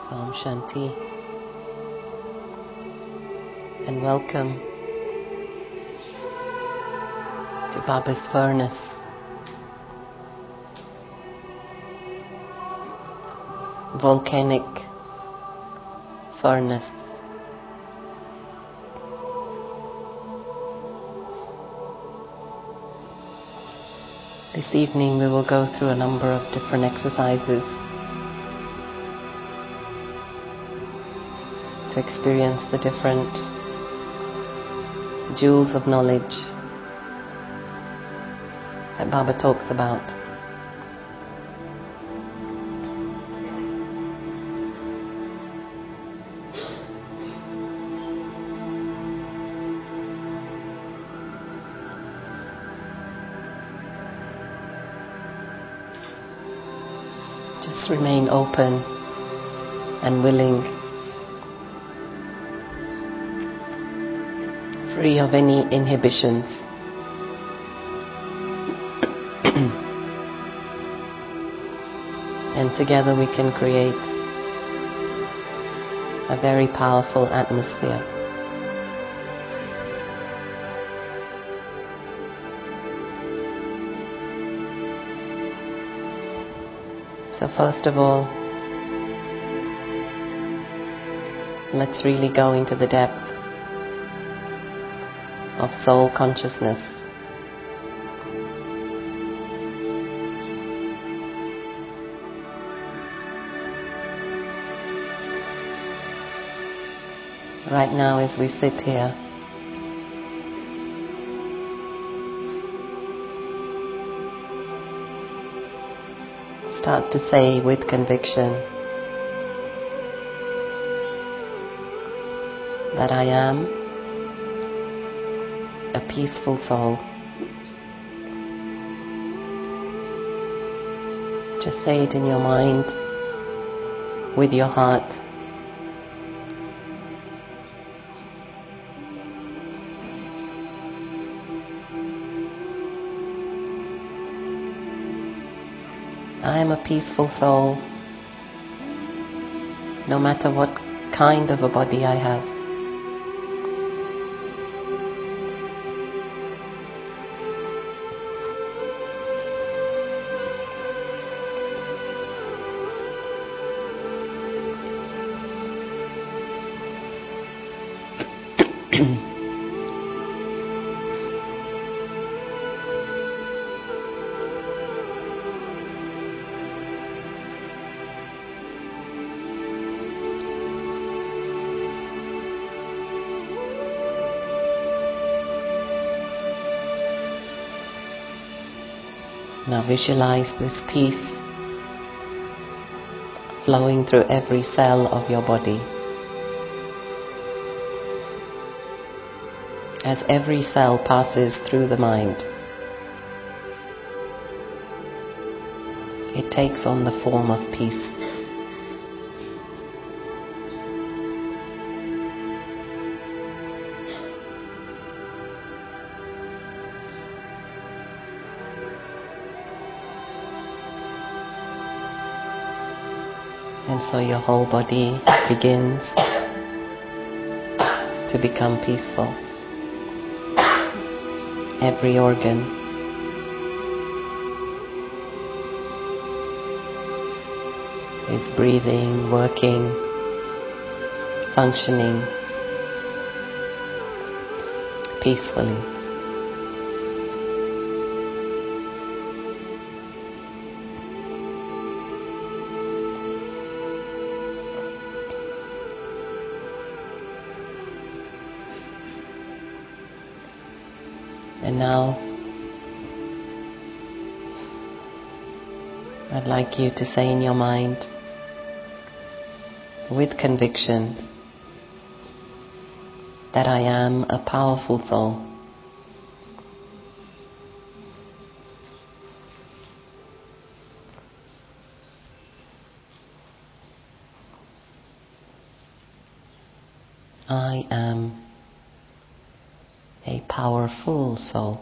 Om Shanti, and welcome to Baba's furnace. Volcanic furnace. This evening we will go through a number of different exercises to experience the different jewels of knowledge that Baba talks about. Just remain open and willing, free of any inhibitions. And together we can create a very powerful atmosphere. So first of all, let's really go into the depth of soul consciousness. Right now as we sit here, start to say with conviction that I am a peaceful soul. Just say it in your mind, with your heart. I am a peaceful soul, no matter what kind of a body I have. Now visualize this peace flowing through every cell of your body. As every cell passes through the mind, it takes on the form of peace. And so your whole body begins to become peaceful. Every organ is breathing, working, functioning peacefully. And now, I'd like you to say in your mind, with conviction, that I am a powerful soul. I am a powerful soul.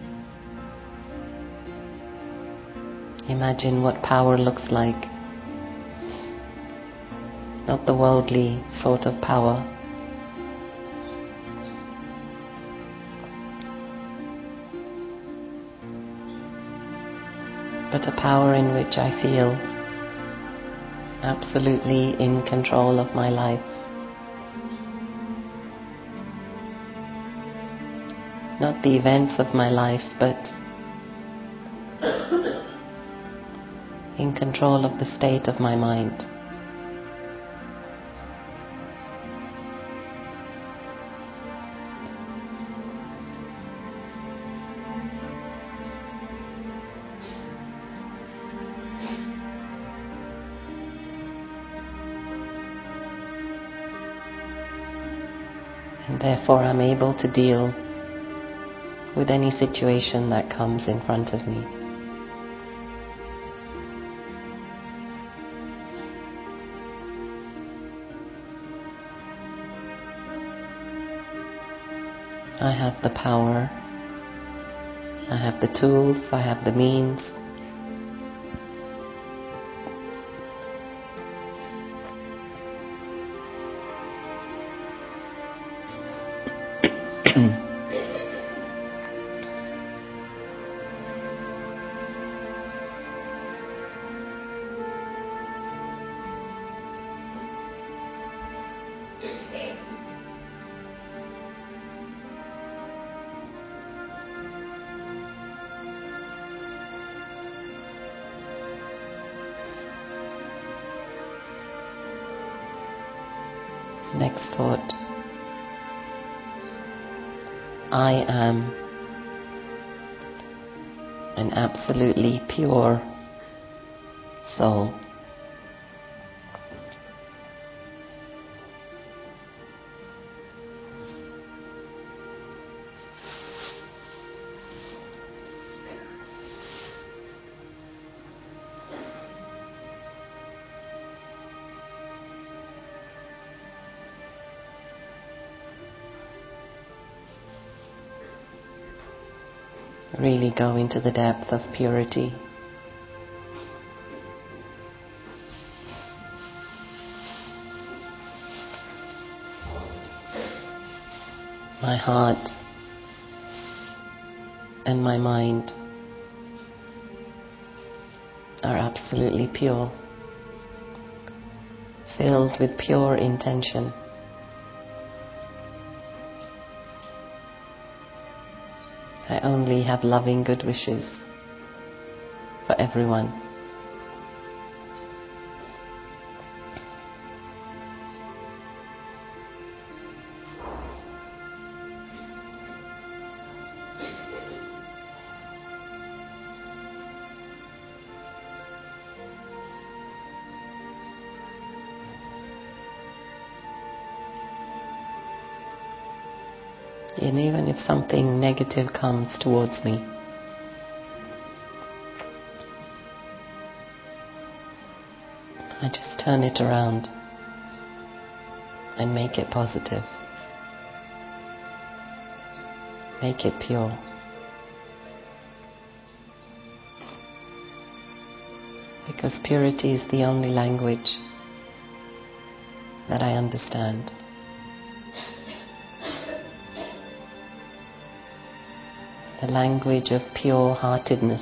Imagine what power looks like not the worldly sort of power, but a power in which I feel absolutely in control of my life. Not the events of my life, but in control of the state of my mind. And therefore I'm able to deal with any situation that comes in front of me. I have the power, I have the tools, I have the means. Next thought. I am an absolutely pure soul. Really go into the depth of purity. My heart and my mind are absolutely pure, filled with pure intention. I only have loving good wishes for everyone. And even if something negative comes towards me, I just turn it around and make it positive. Make it pure. Because purity is the only language that I understand. The language of pure-heartedness.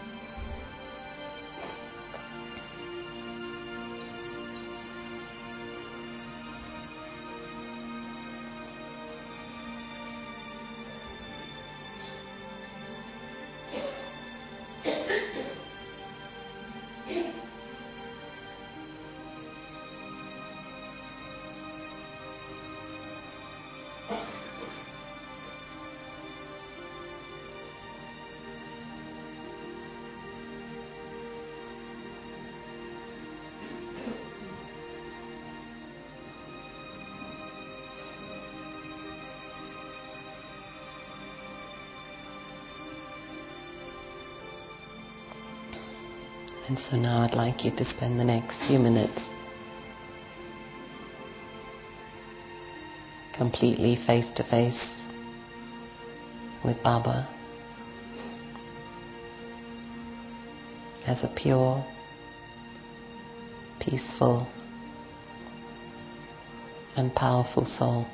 And so now I'd like you to spend the next few minutes completely face to face with Baba as a pure, peaceful, and powerful soul.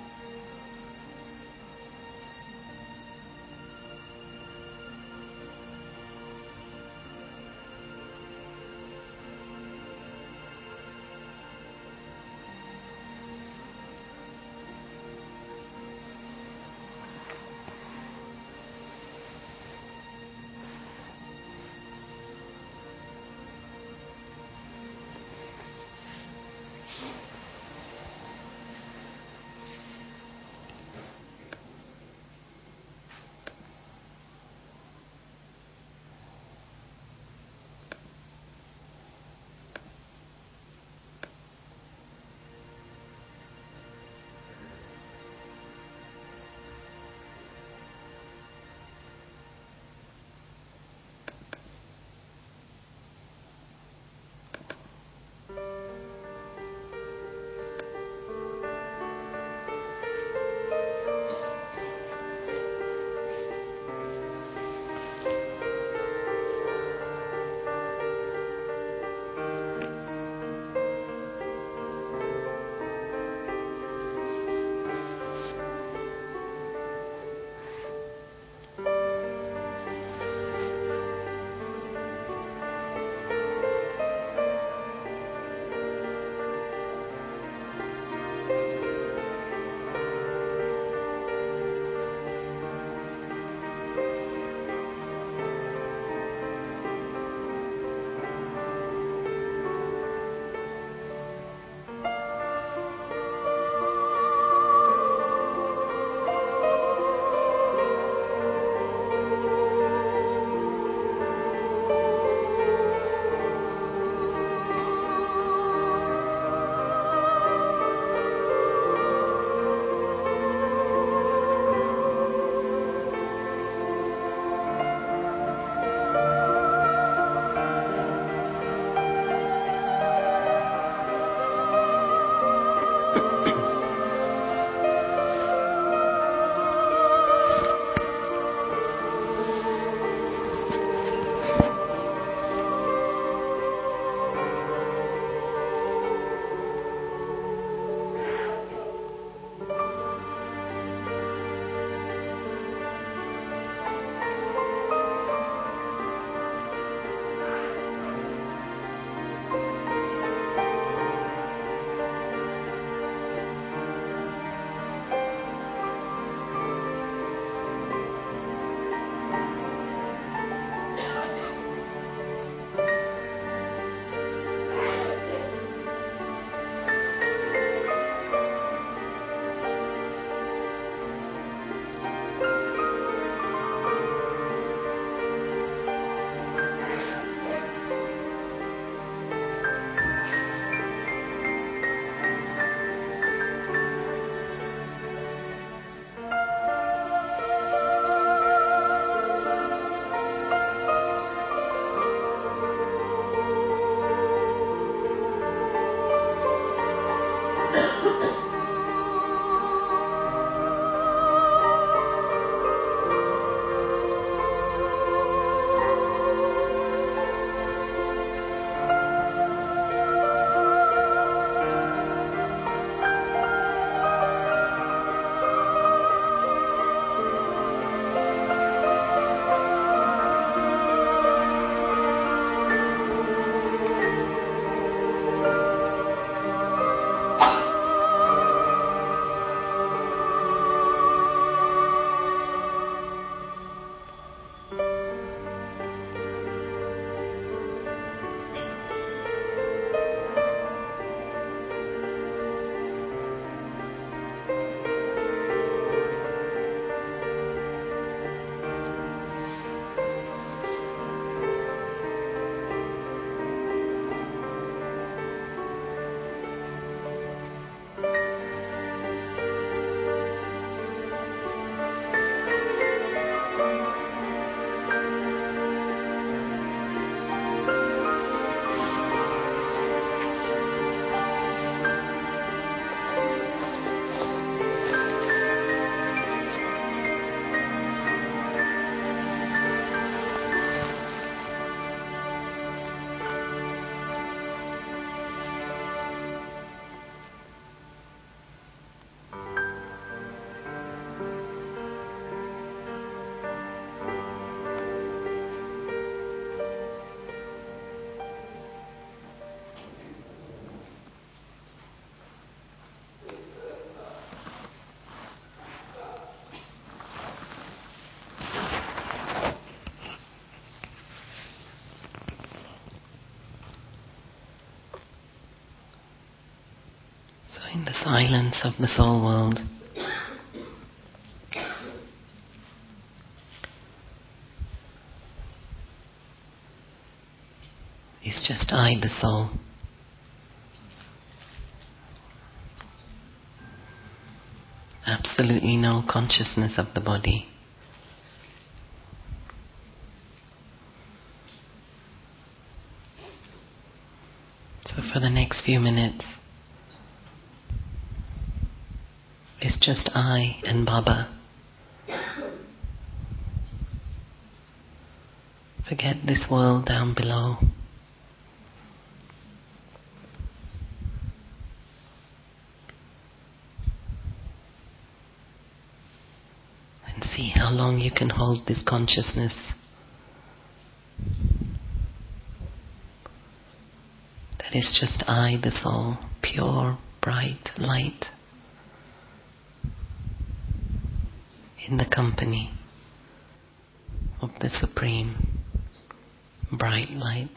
So in the silence of the soul world, it's just I, the soul. Absolutely no consciousness of the body. So for the next few minutes, it's just I and Baba. Forget this world down below. And see how long you can hold this consciousness. That is just I, the soul, pure, bright light, in the company of the Supreme bright light.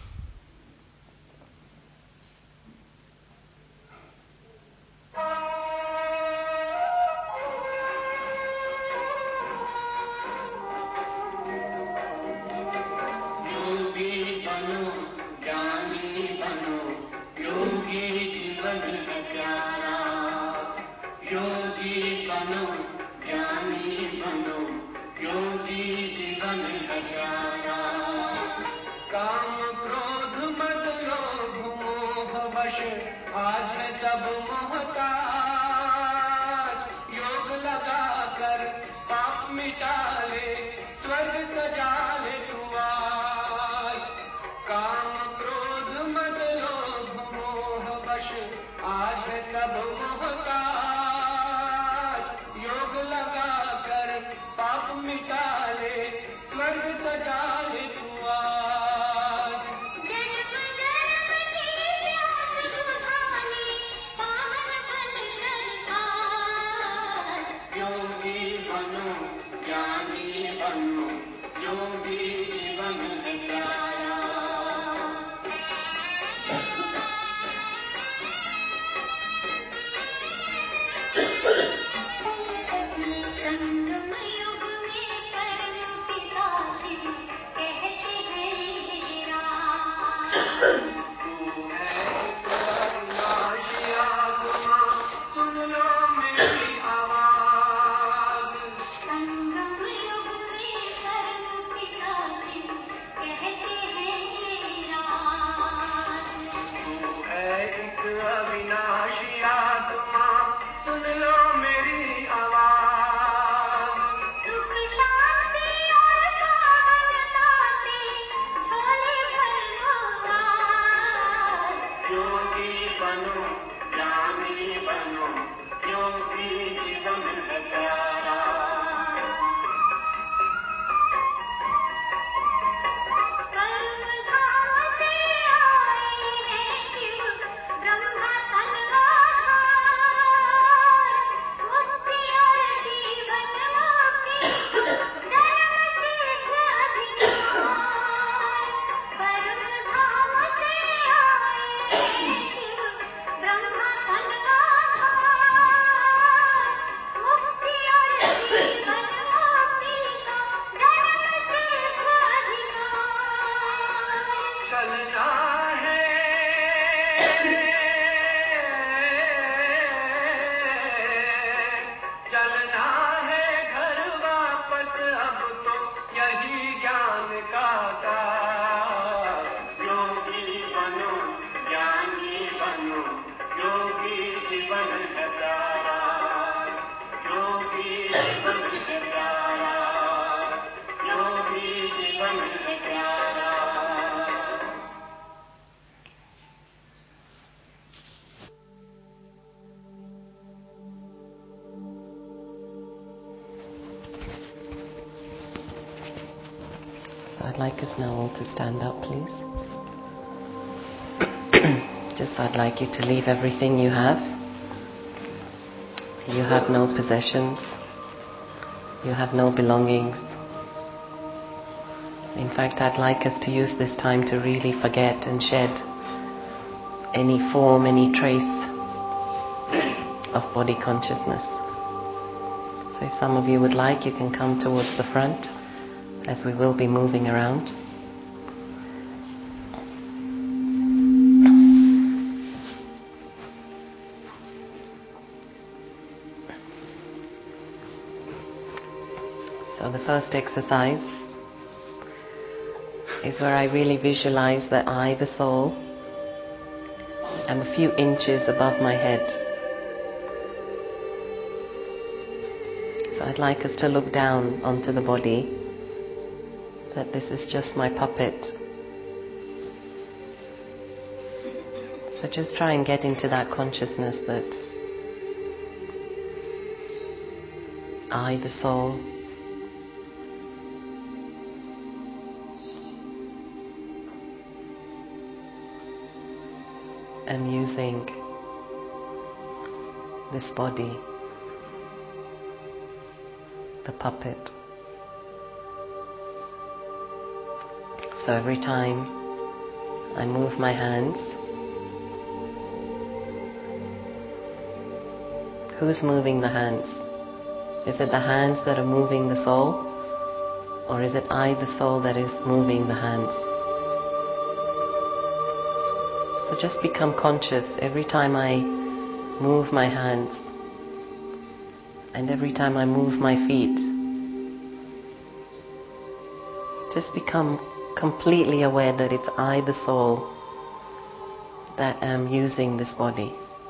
I'd like us now all to stand up, please. I'd like you to leave everything you have. You have no possessions. You have no belongings. In fact, I'd like us to use this time to really forget and shed any form, any trace of body consciousness. So if some of you would like, you can come towards the front as we will be moving around. So the first exercise is where I really visualize that I, the soul, am a few inches above my head. So I'd like us to look down onto the body, that this is just my puppet. So just try and get into that consciousness that I, the soul, am using this body, the puppet. So every time I move my hands, who's moving the hands? Is it the hands that are moving the soul? Or is it I, the soul, that is moving the hands? So just become conscious every time I move my hands and every time I move my feet. Just become completely aware that it's I, the soul, that am using this body.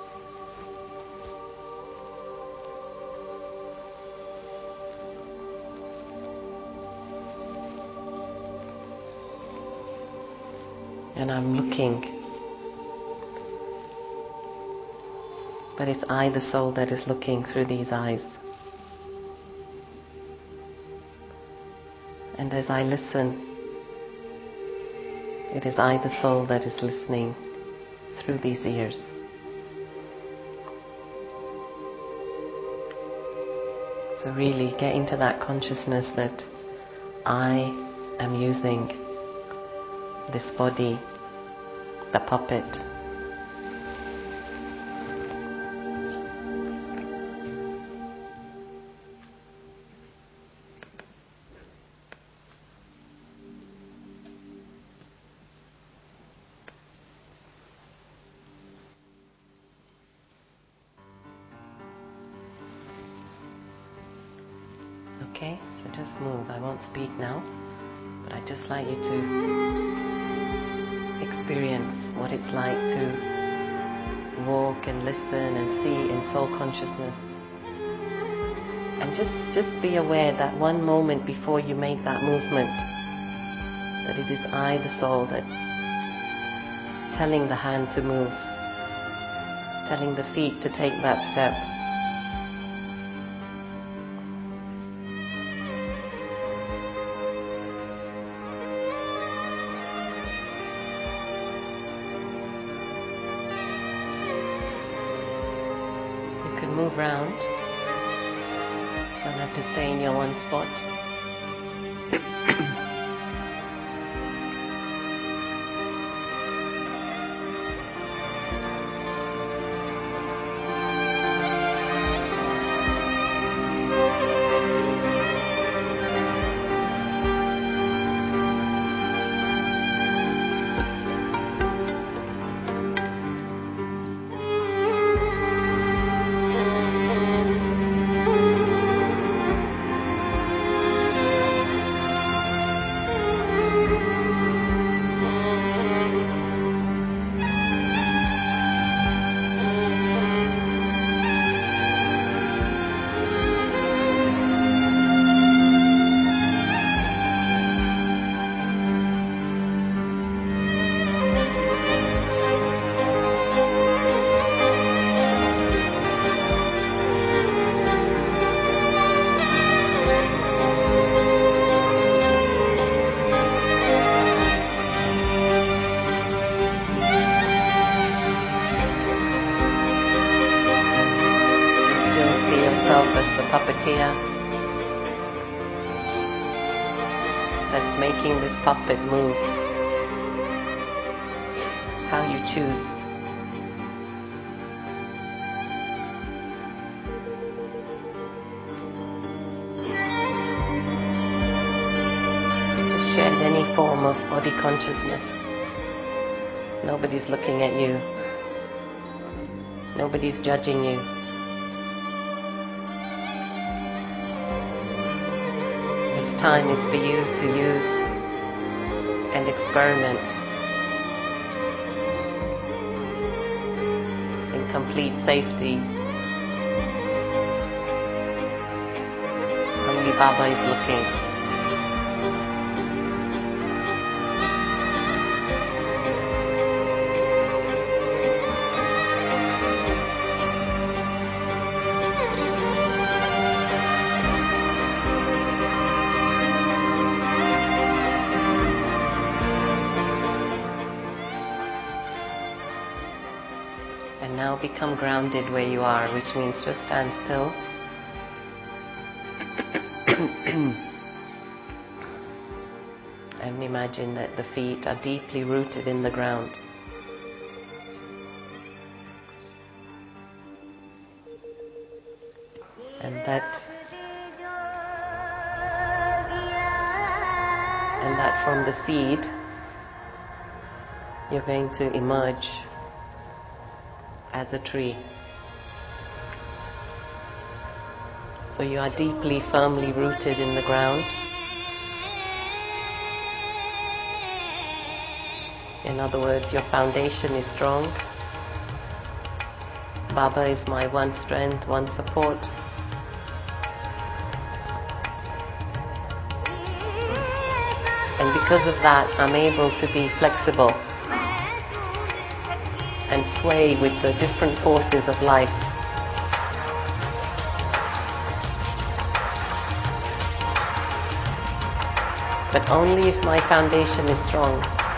And I'm looking. But it's I, the soul, that is looking through these eyes. And as I listen, it is I, the soul, that is listening through these ears. So really get into that consciousness that I am using this body, the puppet. Okay, so just move. I won't speak now, but I'd just like you to experience what it's like to walk and listen and see in soul consciousness. And just be aware that one moment before you make that movement, that it is I, the soul, that's telling the hand to move, telling the feet to take that step. Move round. Don't have to stay in your one spot. As the puppeteer that's making this puppet move. How you choose consciousness. Nobody's looking at you. Nobody's judging you. This time is for you to use and experiment in complete safety. Only Baba is looking. And now become grounded where you are, which means just stand still. And imagine that the feet are deeply rooted in the ground. And that from the seed, you're going to emerge as a tree. So you are deeply, firmly rooted in the ground. In other words, your foundation is strong. Baba is my one strength, one support. And because of that, I'm able to be flexible and sway with the different forces of life. But only if my foundation is strong.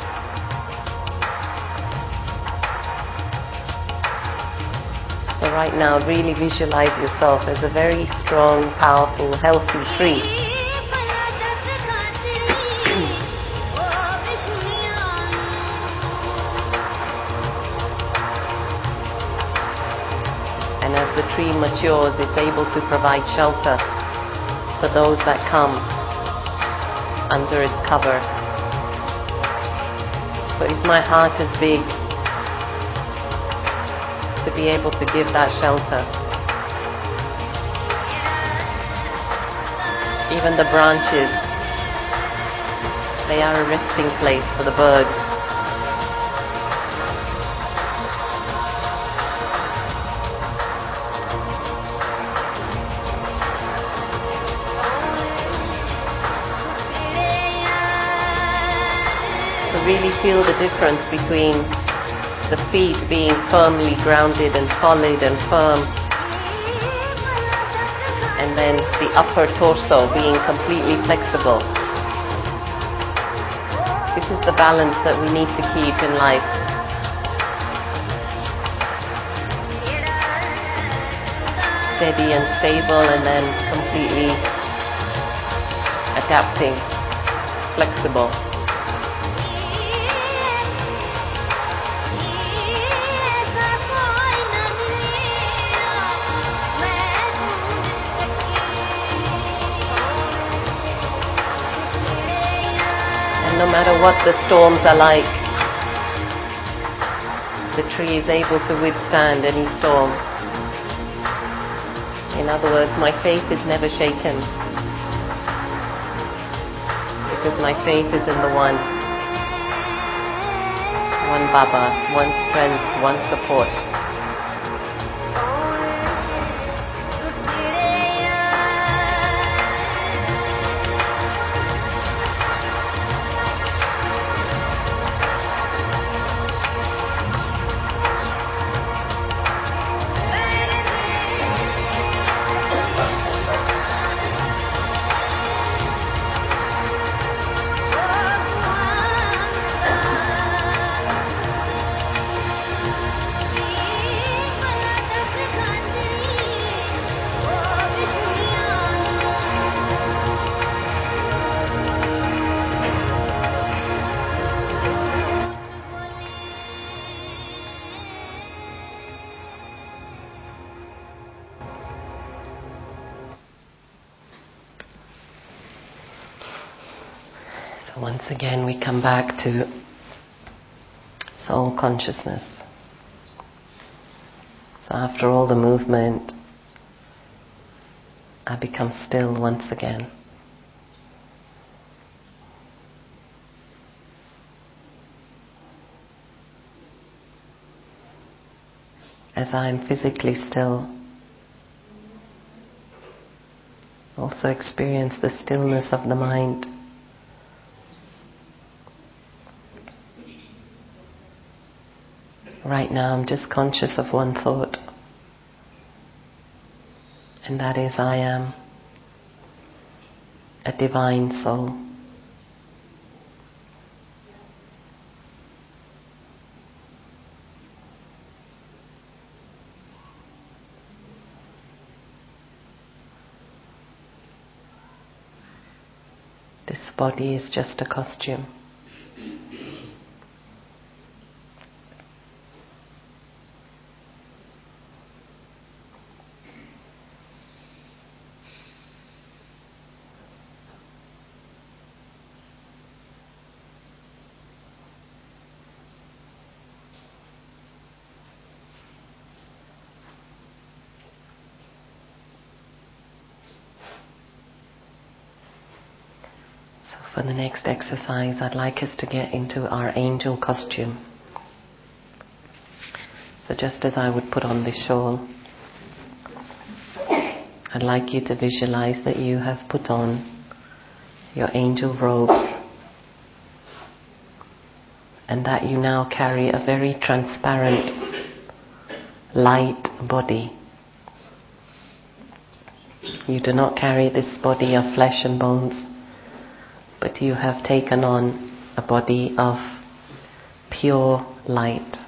So right now, really visualize yourself as a very strong, powerful, healthy tree. And as the tree matures, it's able to provide shelter for those that come under its cover. So is my heart as big to be able to give that shelter? Even the branches, they are a resting place for the birds. So really feel the difference between the feet being firmly grounded and solid and firm, and then the upper torso being completely flexible. This is the balance that we need to keep in life. Steady and stable, and then completely adapting, flexible. No matter what the storms are like, the tree is able to withstand any storm. In other words, my faith is never shaken, because my faith is in the one Baba, one strength, one support. So once again we come back to soul consciousness. So after all the movement, I become still once again. As I am physically still, also experience the stillness of the mind. Right now I'm just conscious of one thought, and that is I am a divine soul. This body is just a costume. For the next exercise, I'd like us to get into our angel costume. So just as I would put on this shawl, I'd like you to visualize that you have put on your angel robes and that you now carry a very transparent, light body. You do not carry this body of flesh and bones, but you have taken on a body of pure light.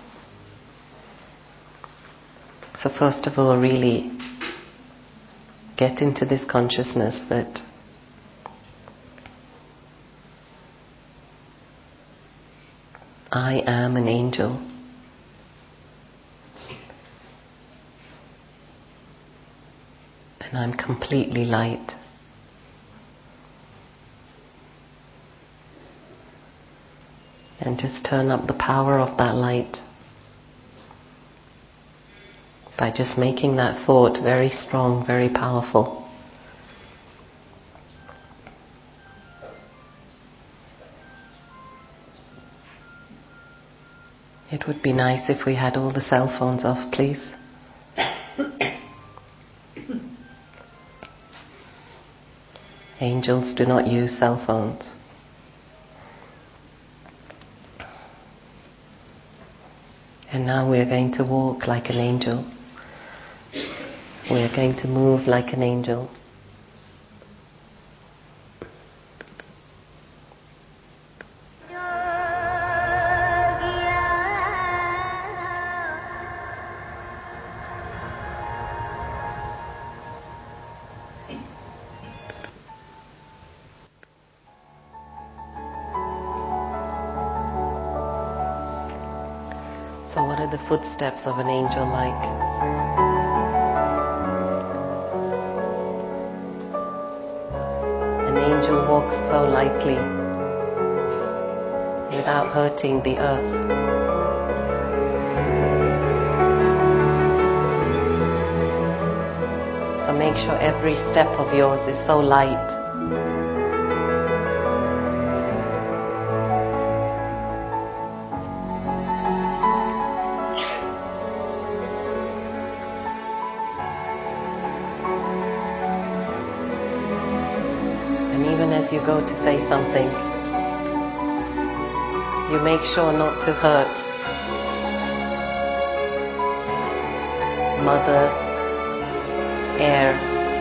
So first of all, really get into this consciousness that I am an angel. And I'm completely light. And just turn up the power of that light by just making that thought very strong, very powerful. It would be nice if we had all the cell phones off, please. Angels do not use cell phones. And now we are going to walk like an angel. We are going to move like an angel. So what are the footsteps of an angel like? An angel walks so lightly without hurting the earth. So make sure every step of yours is so light. And even as you go to say something, you make sure not to hurt Mother, Air.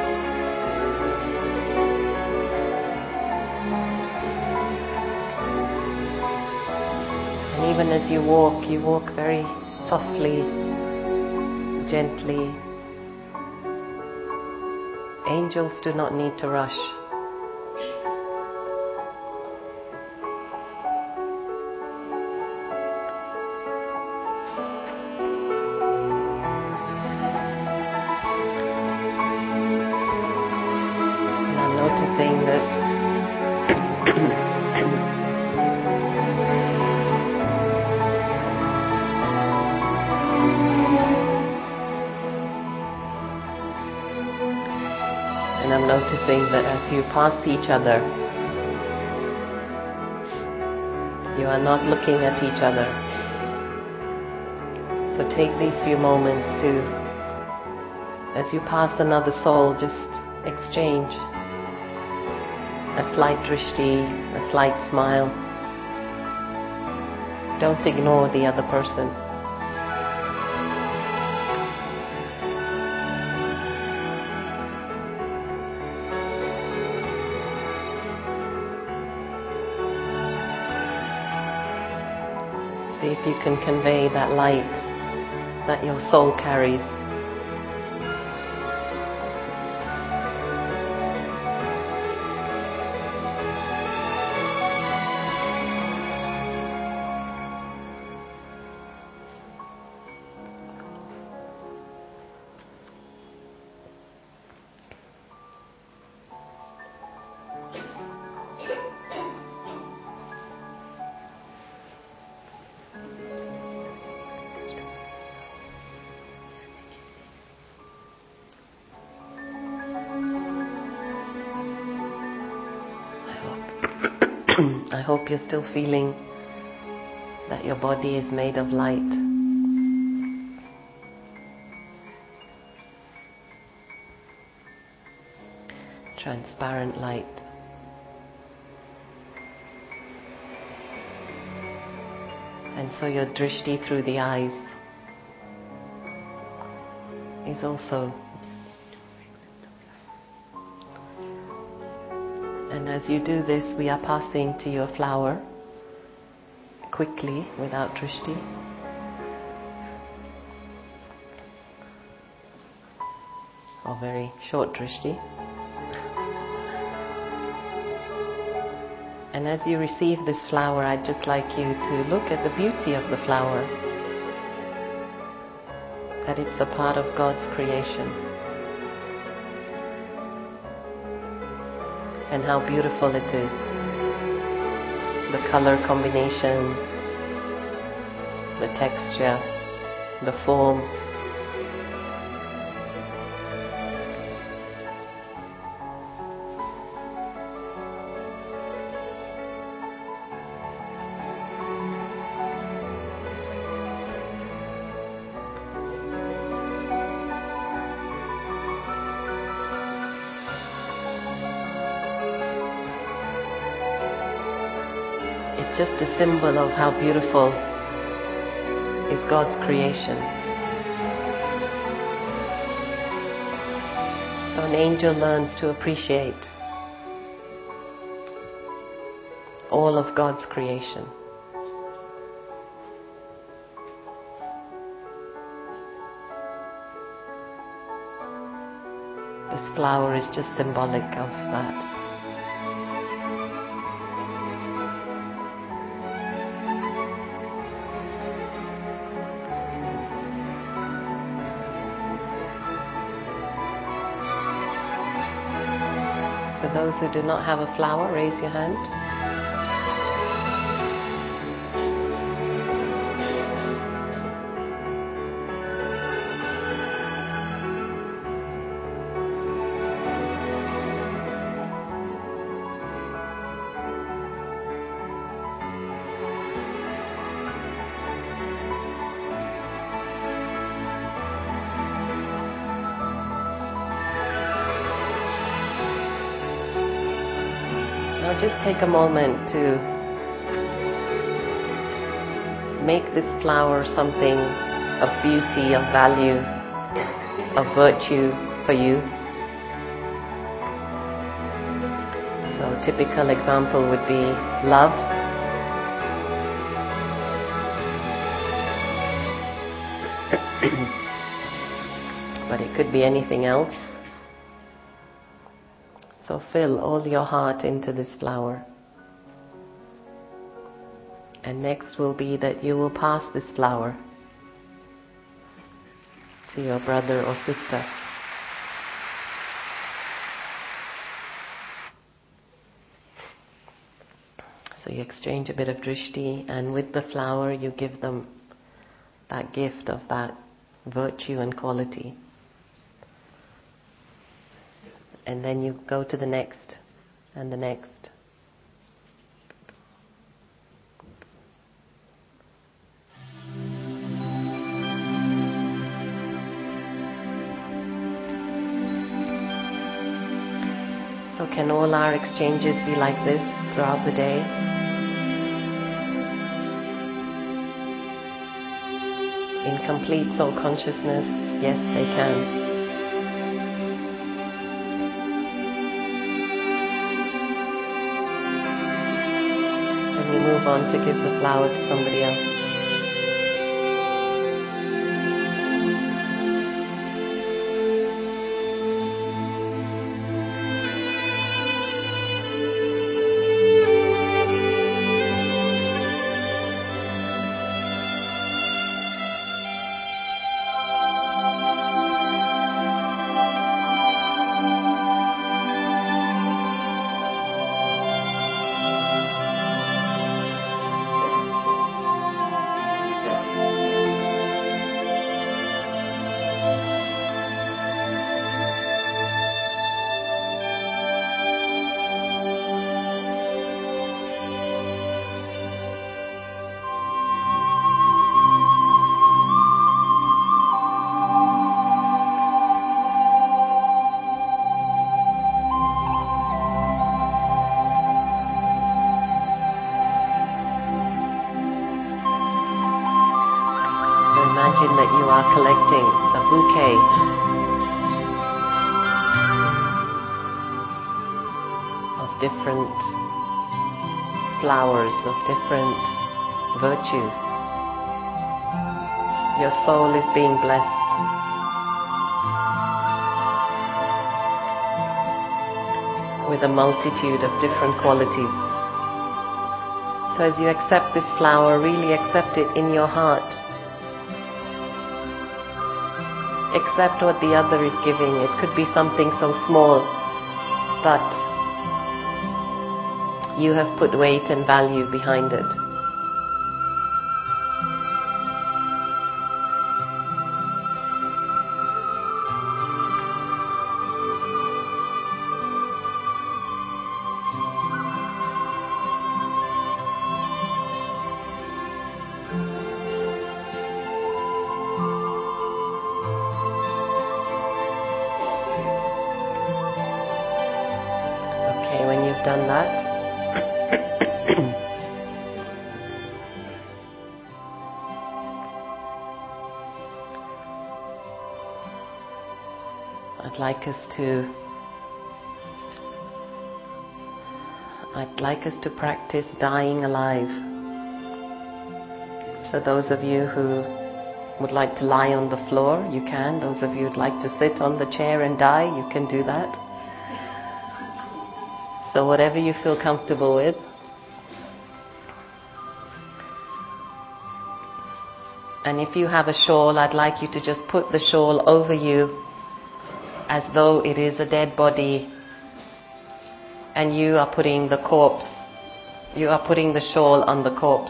And even as you walk very softly, gently. Angels do not need to rush. And I'm noticing that and noticing that as you pass each other, you are not looking at each other. So take these few moments to, as you pass another soul, just exchange a slight drishti, a slight smile. Don't ignore the other person. See if you can convey that light that your soul carries. I hope you're still feeling that your body is made of light. Transparent light. And so your drishti through the eyes is also. And as you do this, we are passing to your flower quickly, without drishti. Or very short drishti. And as you receive this flower, I'd just like you to look at the beauty of the flower. That it's a part of God's creation. And how beautiful it is. The color combination, the texture, the form. It's just a symbol of how beautiful is God's creation. So an angel learns to appreciate all of God's creation. This flower is just symbolic of that. For those who do not have a flower, raise your hand. Now just take a moment to make this flower something of beauty, of value, of virtue for you. So a typical example would be love. But it could be anything else. So fill all your heart into this flower. And next will be that you will pass this flower to your brother or sister. So you exchange a bit of drishti, and with the flower you give them that gift of that virtue and quality. And then you go to the next and the next. So can all our exchanges be like this throughout the day? In complete soul consciousness, yes, they can. And you move on to give the flower to somebody else. Imagine that you are collecting a bouquet of different flowers, of different virtues. Your soul is being blessed. With a multitude of different qualities. So as you accept this flower, really accept it in your heart. Accept what the other is giving. It could be something so small, but you have put weight and value behind it. When you've done that, I'd like us to practice dying alive. So those of you who would like to lie on the floor, you can. Those of you who'd like to sit on the chair and die, you can do that. So whatever you feel comfortable with. And if you have a shawl, I'd like you to just put the shawl over you as though it is a dead body, and you are putting the corpse, you are putting the shawl on the corpse.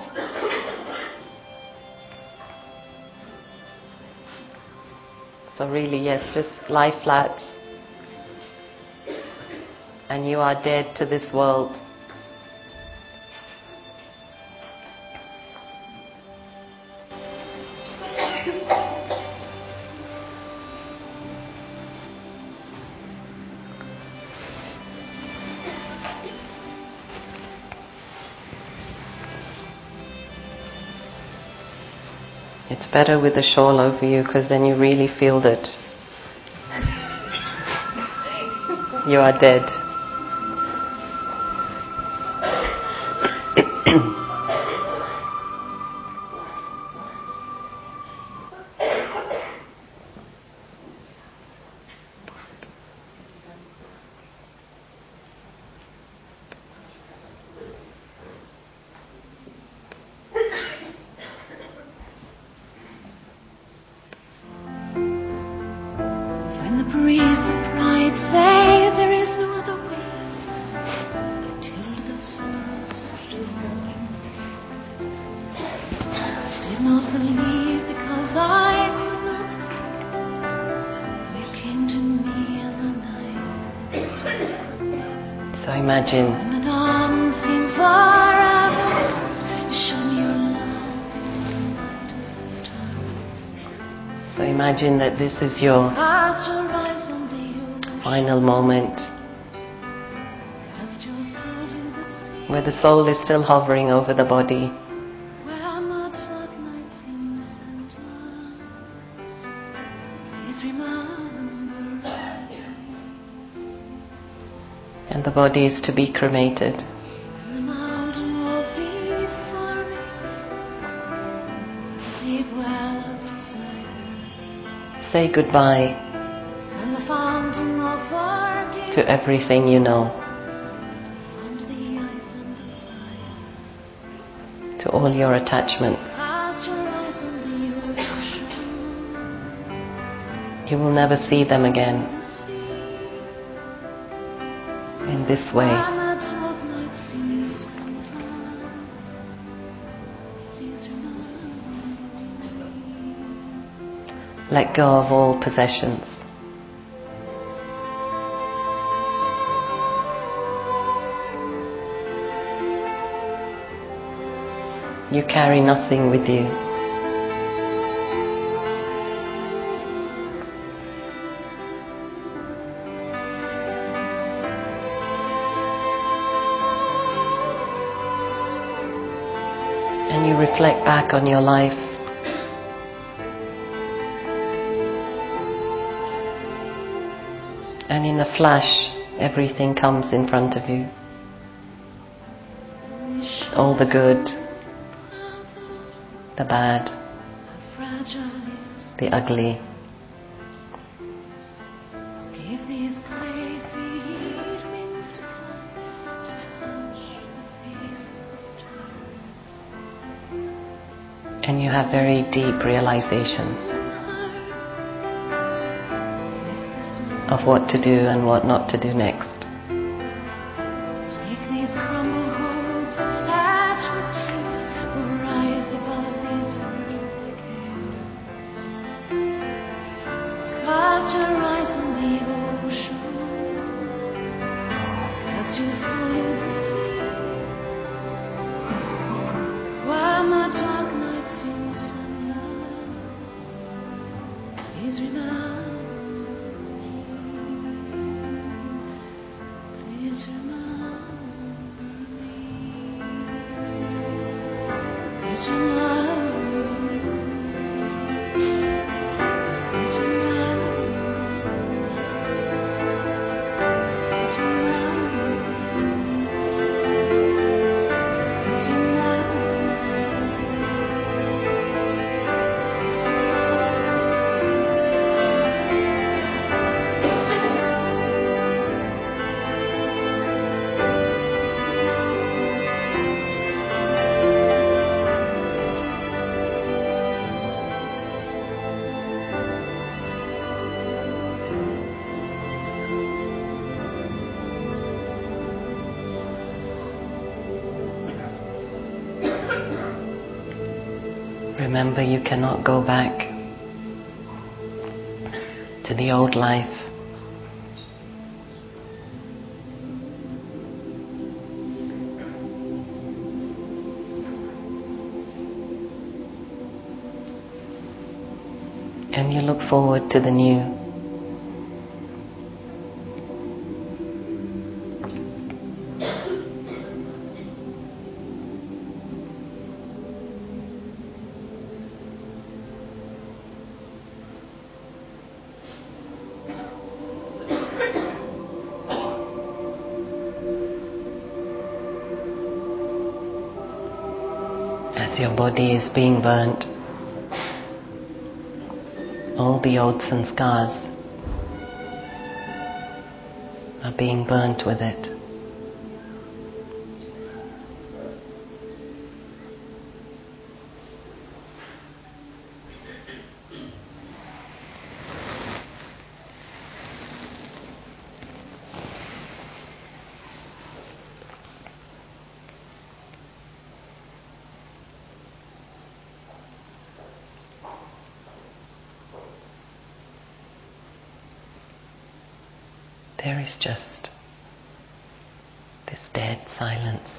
So really, yes, just lie flat. And you are dead to this world. It's better with the shawl over you, because then you really feel that you are dead. When the breeze of pride say there is no other way, till the soul's strong. I did not believe because I could not see. You came to me in the night. Imagine when the dawn seemed forever past, you showed me your love in the light of the stars. So imagine that this is your Cast your eyes on the ocean, final moment, cast your soul to the sea, where the soul is still hovering over the body. where my dark night seems endless. Please remember me. And the body is to be cremated. And the mountain rose before me, the deep well of desire, Say goodbye from the fountain of forgiveness, to everything you know, from the ice and the fire. to all your attachments. Cast your eyes on the ocean, You will never see them again the sea, in this way. where my dark night seems endless. Please remember me. Let go of all possessions. You carry nothing with you. And you reflect back on your life. And in a flash, everything comes in front of you. All the good, the bad, the ugly. Give these clay feet wings to fly, to touch the face of the stars. And you have very deep realizations of what to do and what not to do next. Take these crumbled hopes and thatch with tears, will rise above these earthly cares. Cast your eyes on the ocean, cast your soul to the sea, while my dark night seems endless. Please remember me. Please remember me. Please remember me. Please remember me. Please remember me. Please remember Remember, you cannot go back to the old life. And you look forward to the new. As your body is being burnt, all the oaths and scars are being burnt with it. There is just silence.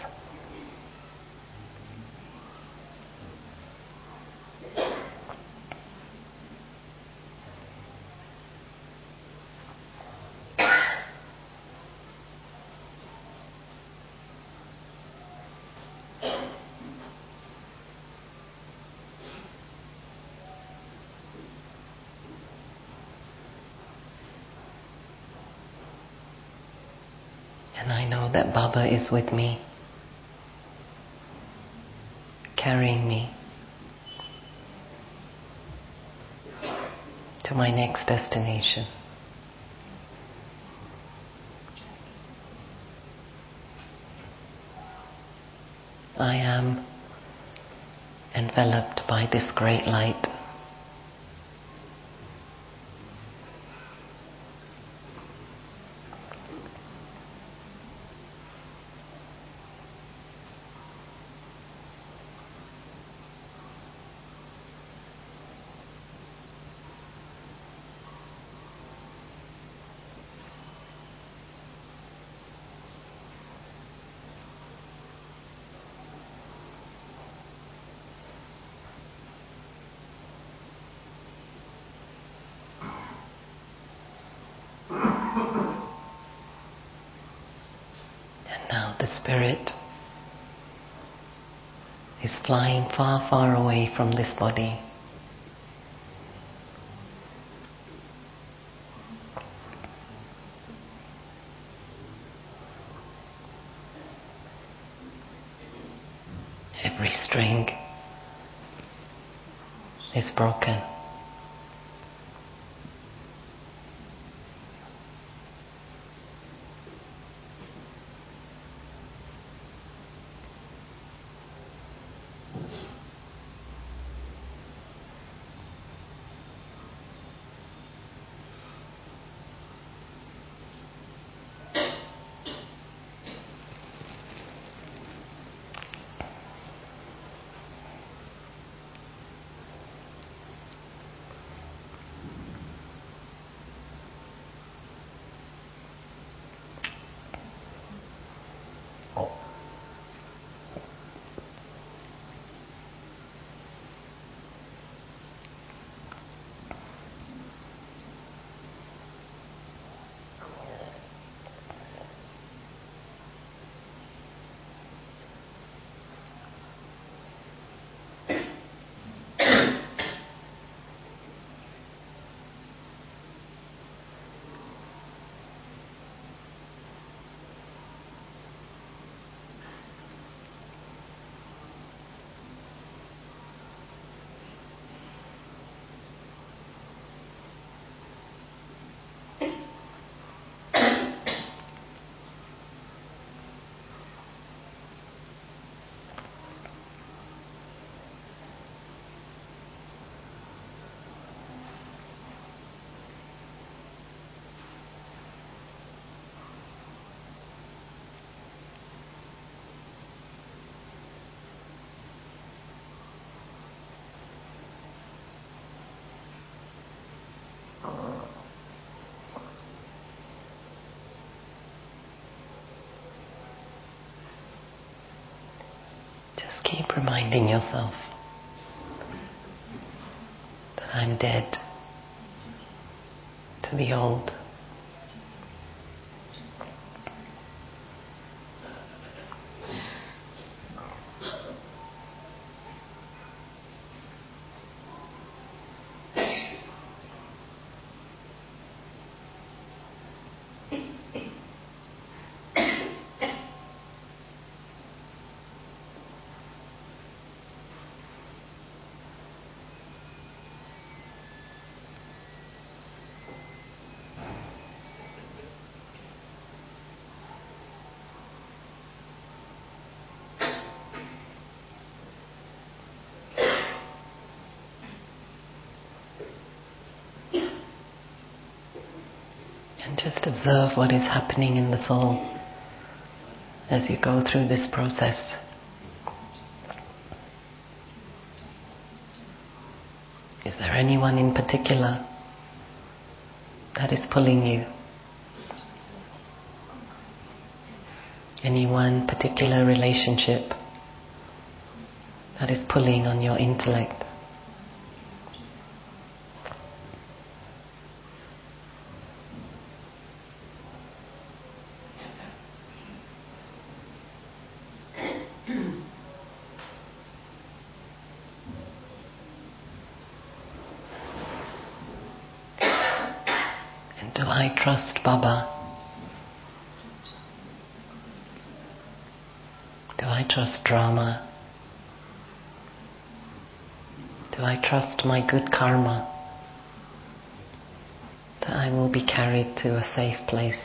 And I know that Baba is with me, carrying me to my next destination. I am enveloped by this great light. Now the spirit is flying far, far away from this body. Every string is broken. Just keep reminding yourself that I'm dead to the old. And just observe what is happening in the soul as you go through this process. Is there anyone in particular that is pulling you? any one particular relationship that is pulling on your intellect. And do I trust Baba? Do I trust drama? Do I trust my good karma that I will be carried to a safe place?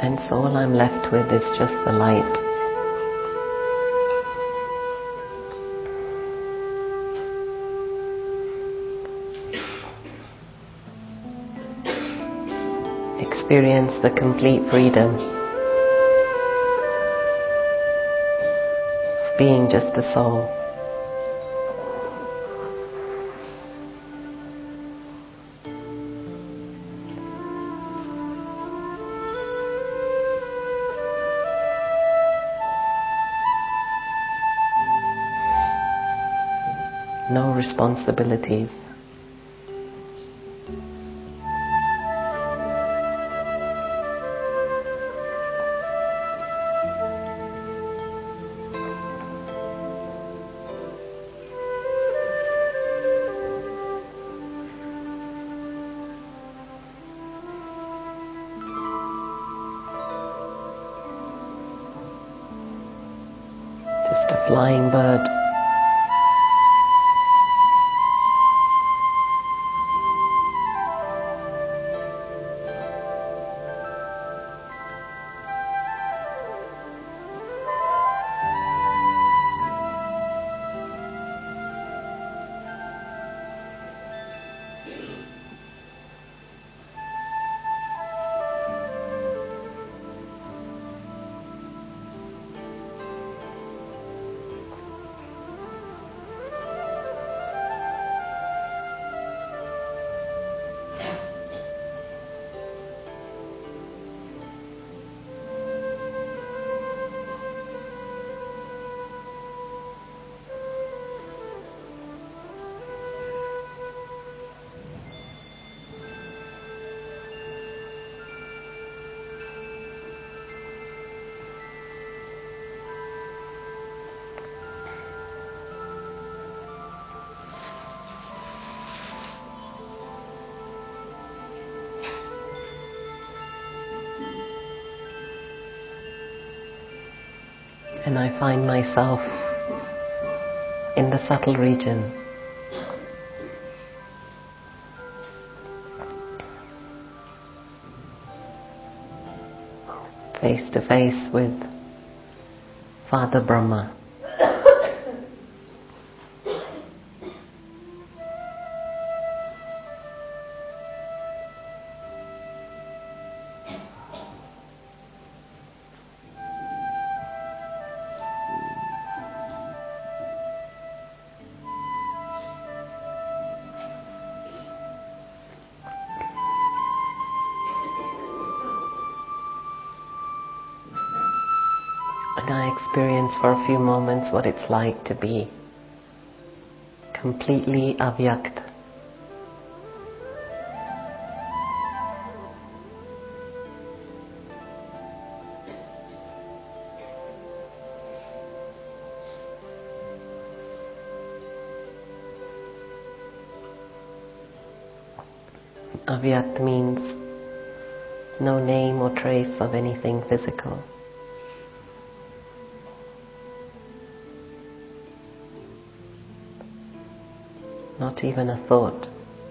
And so all I'm left with is just the light. Experience the complete freedom of being just a soul. No responsibilities. Just a flying bird. And I find myself in the subtle region, face to face with Father Brahma. And I experience for a few moments what it's like to be completely avyakt. Avyakt means no name or trace of anything physical. Not even a thought.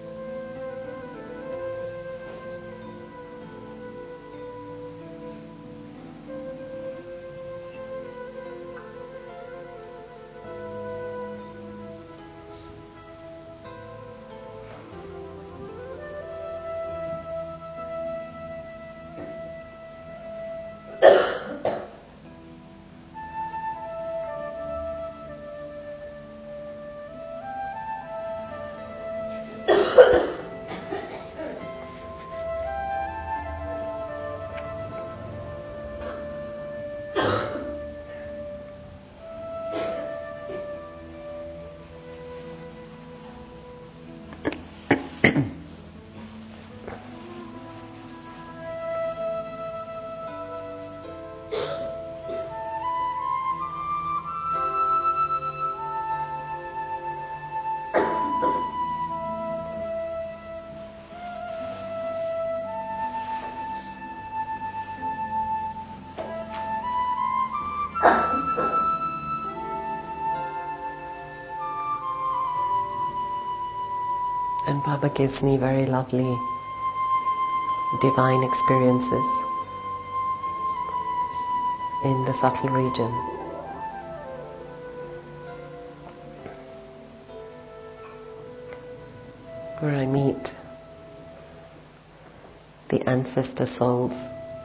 And Baba gives me very lovely divine experiences. in the subtle region. Where I meet the ancestor souls.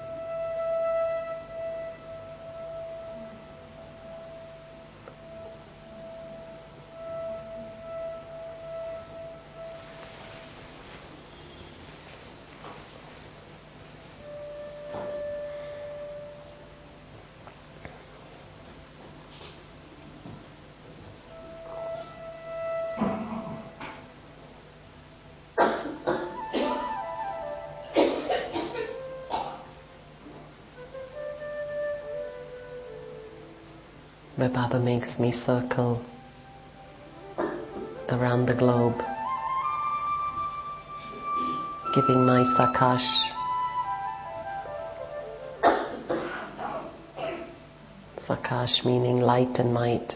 Where Baba makes me circle around the globe, giving my sakash, sakash meaning light and might,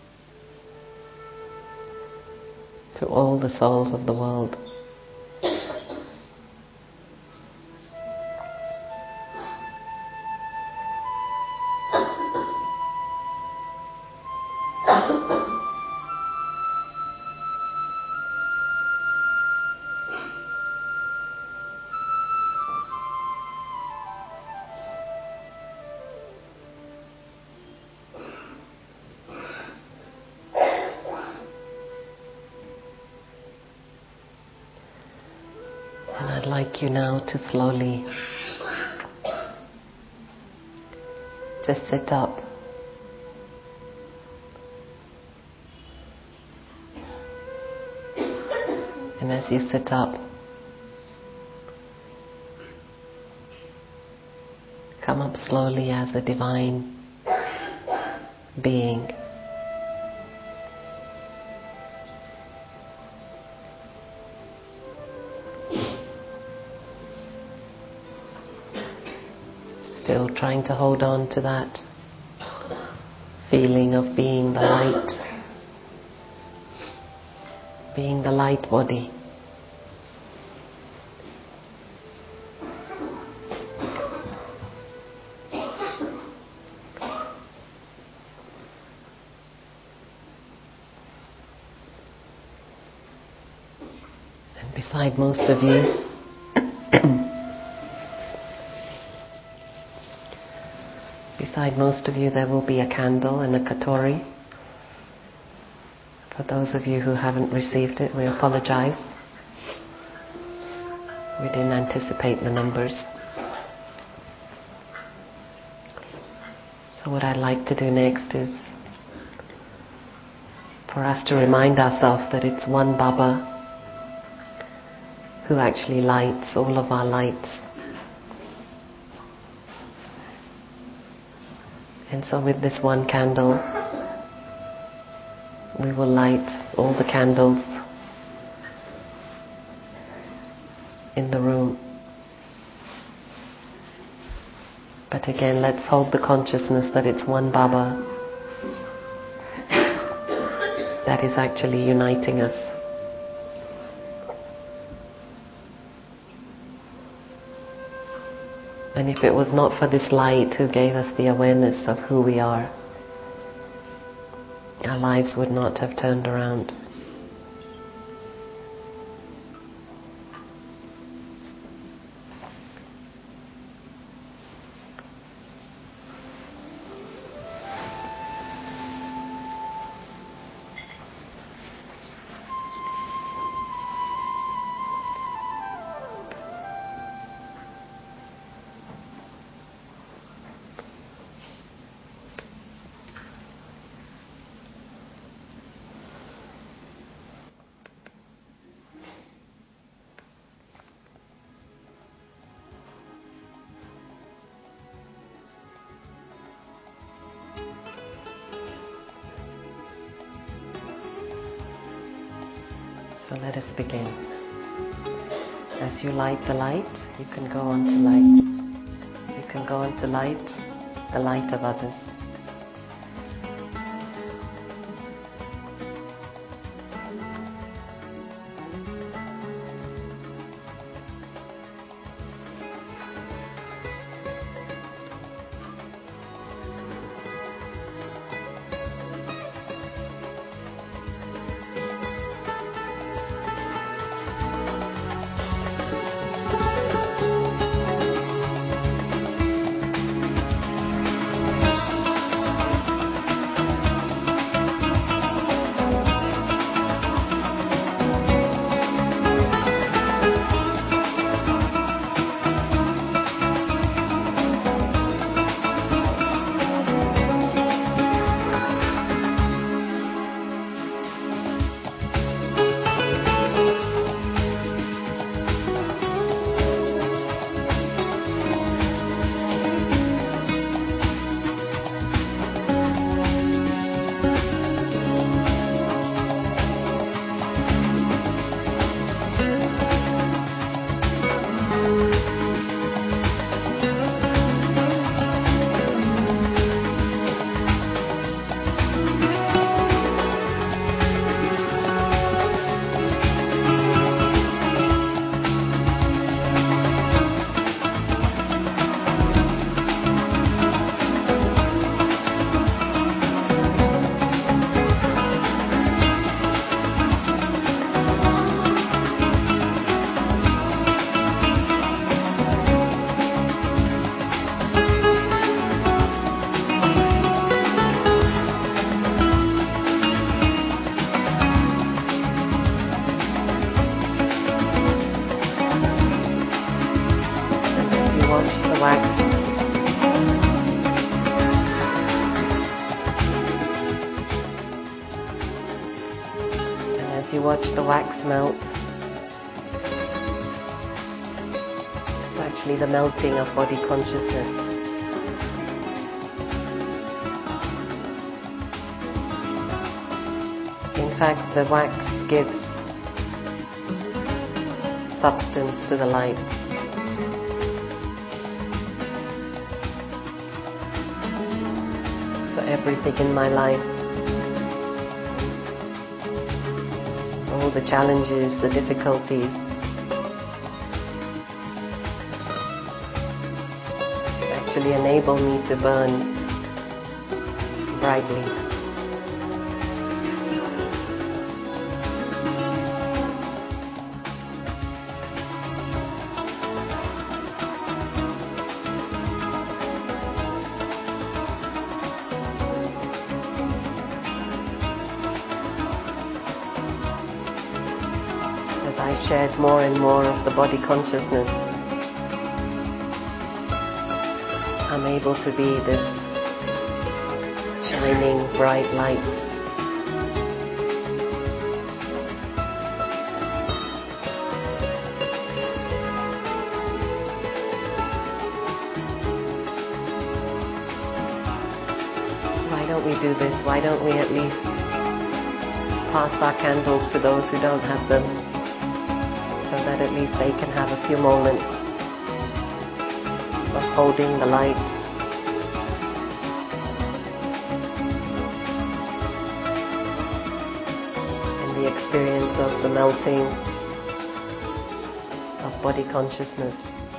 to all the souls of the world. And I'd like you now to slowly just sit up. And as you sit up, come up slowly as a divine being. Still trying to hold on to that feeling of being the light, being the light body. And beside most of you, there will be a candle and a katori. For those of you who haven't received it, we apologize. We didn't anticipate the numbers. So what I'd like to do next is for us to remind ourselves that it's one Baba who actually lights all of our lights. And so with this one candle, we will light all the candles in the room. But again, let's hold the consciousness that it's one Baba that is actually uniting us. And if it was not for this light who gave us the awareness of who we are, our lives would not have turned around. So let us begin. As you light the light, you can go on to light. You can go on to light the light of others. watch the wax melt. It's actually the melting of body consciousness. In fact, the wax gives substance to the light. So everything in my life, all the challenges, the difficulties, actually enable me to burn brightly. I shared more and more of the body consciousness, I'm able to be this shining bright light. Why don't we do this? Why don't we at least pass our candles to those who don't have them, so that at least they can have a few moments of holding the light, and the experience of the melting of body consciousness.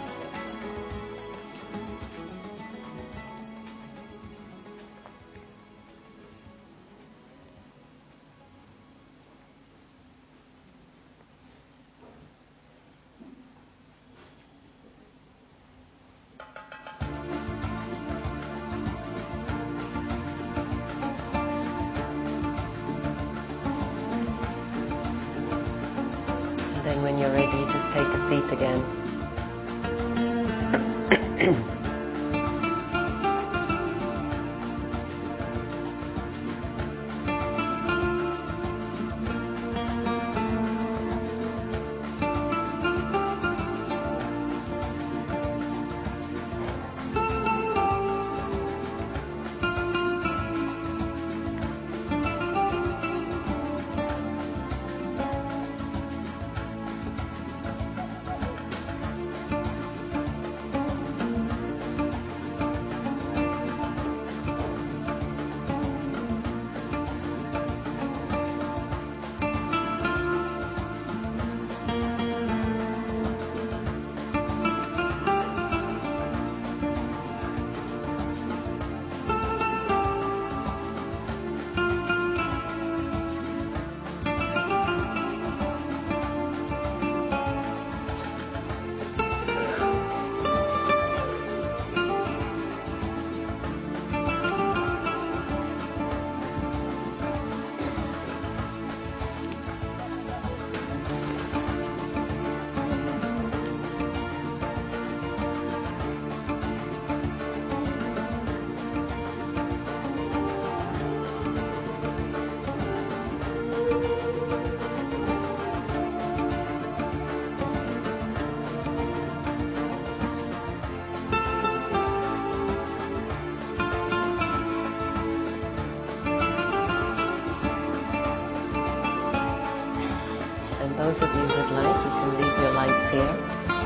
Then when you're ready, just take a seat again. Those of you who'd like, you can leave your lights here,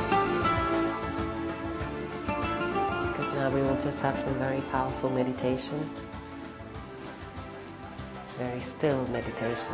because now we will just have some very powerful meditation, very still meditation.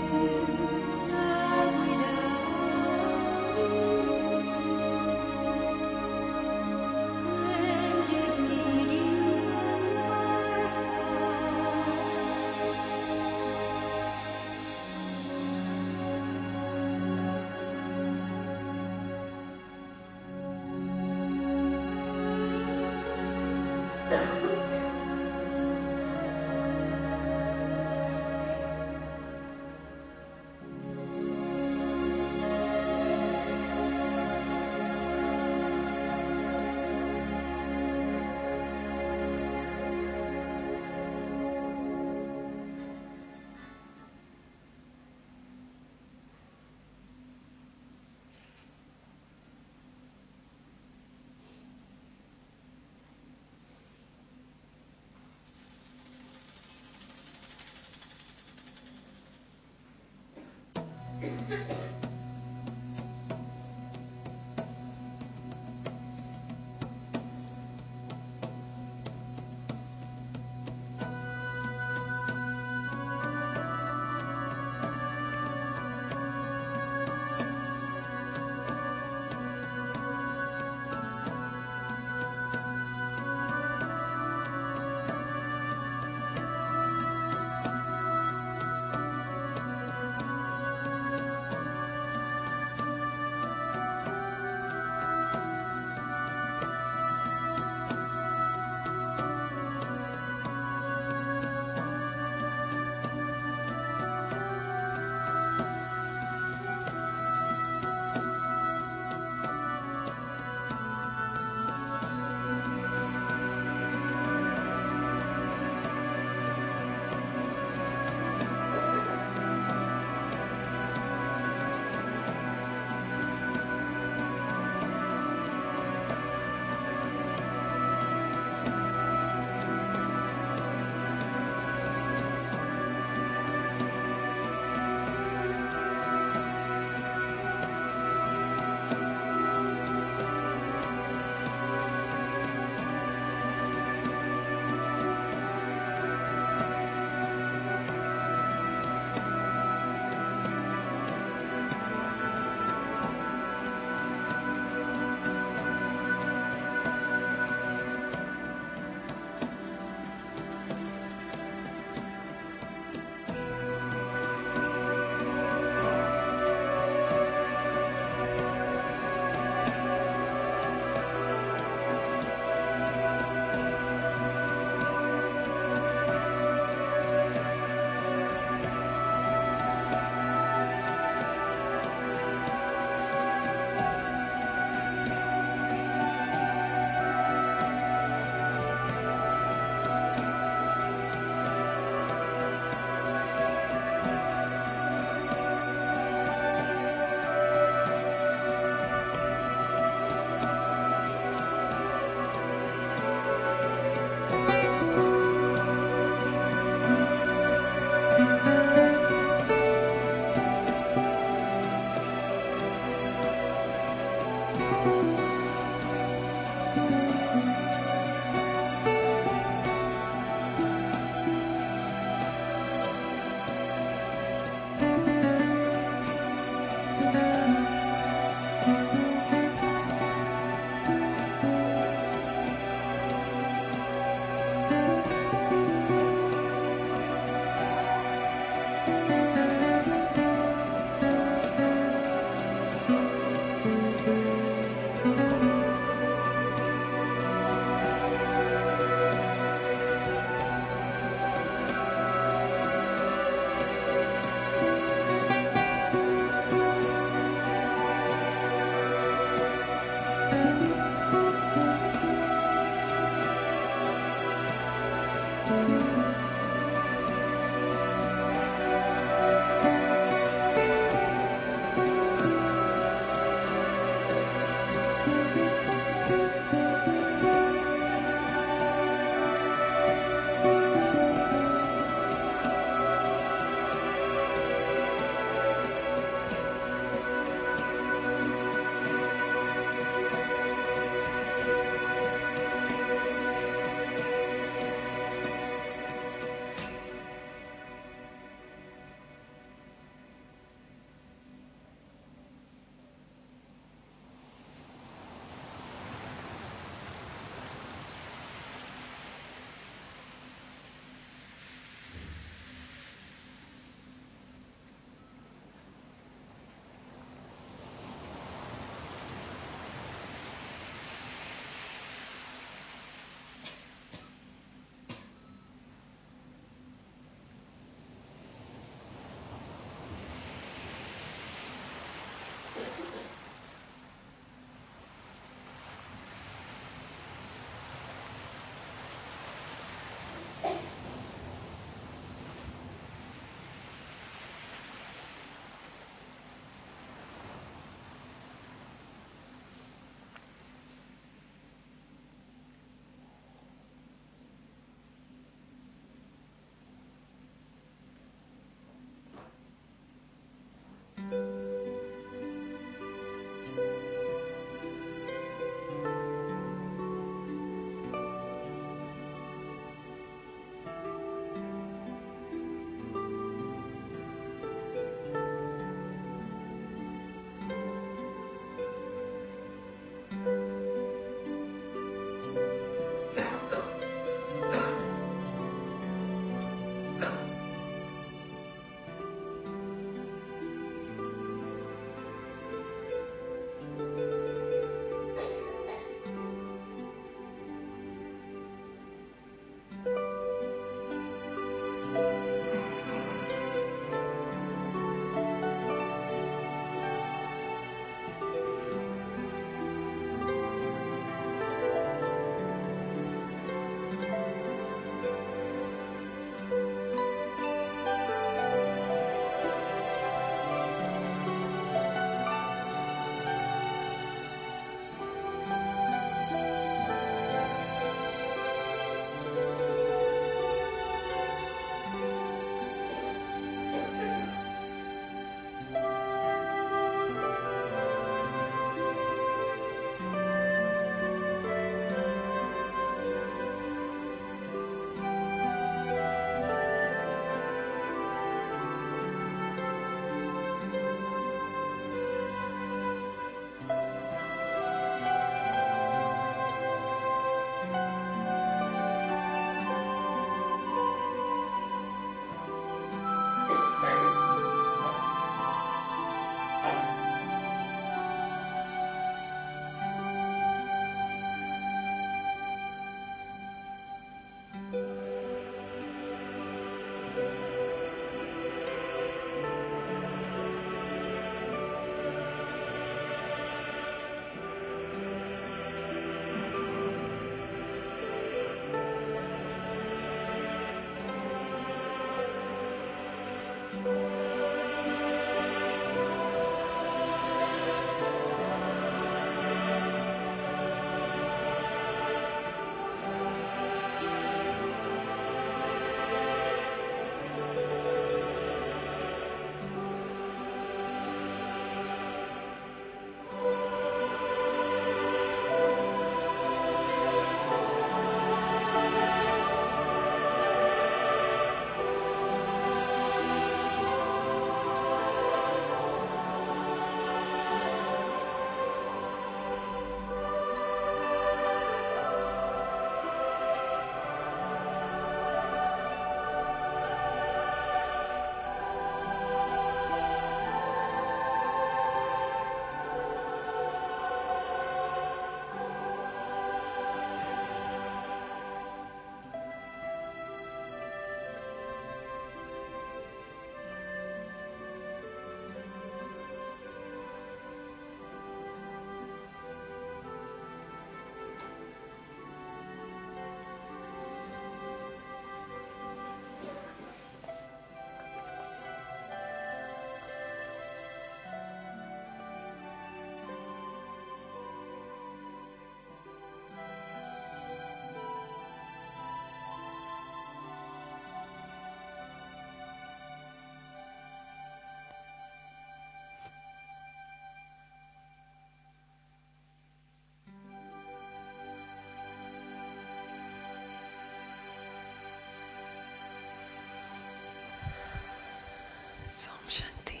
Shanti.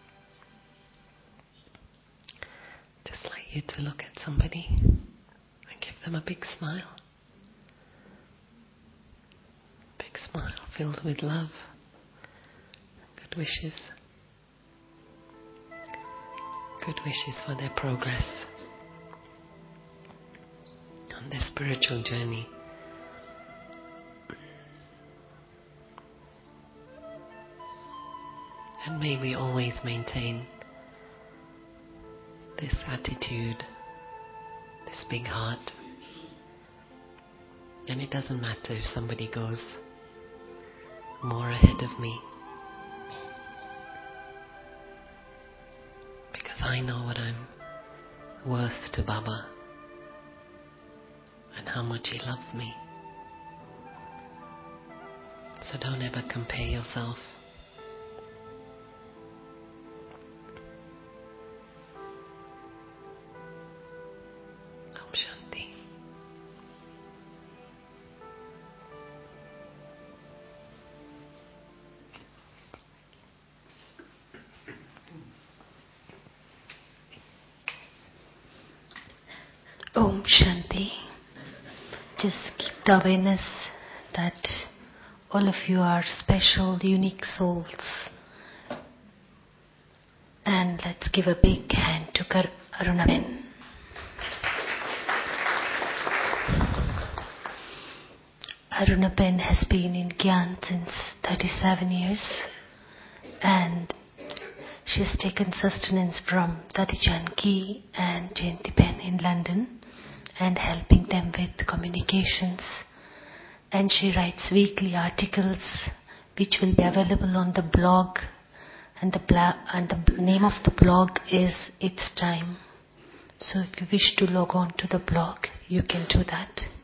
Just like you to look at somebody and give them a big smile. Big smile filled with love, good wishes. Good wishes for their progress on their spiritual journey. And may we always maintain this attitude, this big heart. And it doesn't matter if somebody goes more ahead of me, because I know what I'm worth to Baba and how much he loves me. So don't ever compare yourself. Om Shanti. Om Shanti. Just keep the awareness that all of you are special, unique souls. And let's give a big hand to Arunaben. Arunaben has been in Gyan since 37 years, and she's taken sustenance from Dadi Janki and Jayanti Ben in London and helping them with communications. And she writes weekly articles which will be available on the blog, and the name of the blog is It's Time. So if you wish to log on to the blog, you can do that.